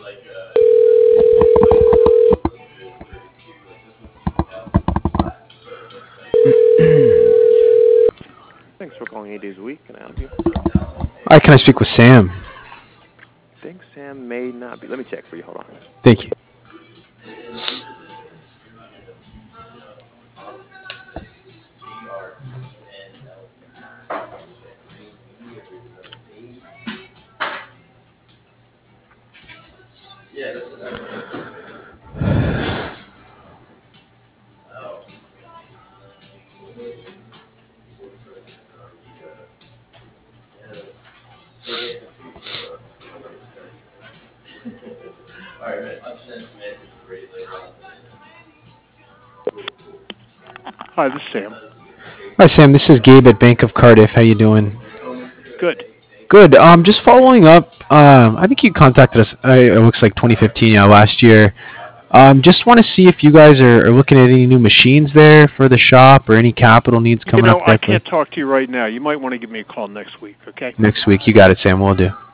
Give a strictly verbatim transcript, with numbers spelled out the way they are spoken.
Thanks for calling eight days a week. Can I help you? Hi, can I speak with Sam? I think Sam may not be. Let me check for you. Hold on. Thank you. Hi, this is Sam. Hi, Sam. This is Gabe at Bank of Cardiff. How you doing? Good. Good. Um, just following up. Um, I think you contacted us. Uh, it looks like twenty fifteen, yeah, last year. Um, just want to see if you guys are, are looking at any new machines there for the shop or any capital needs You coming know, up I there for can't talk to you right now. You might want to give me a call next week, okay? next week. You got it, Sam. We'll do.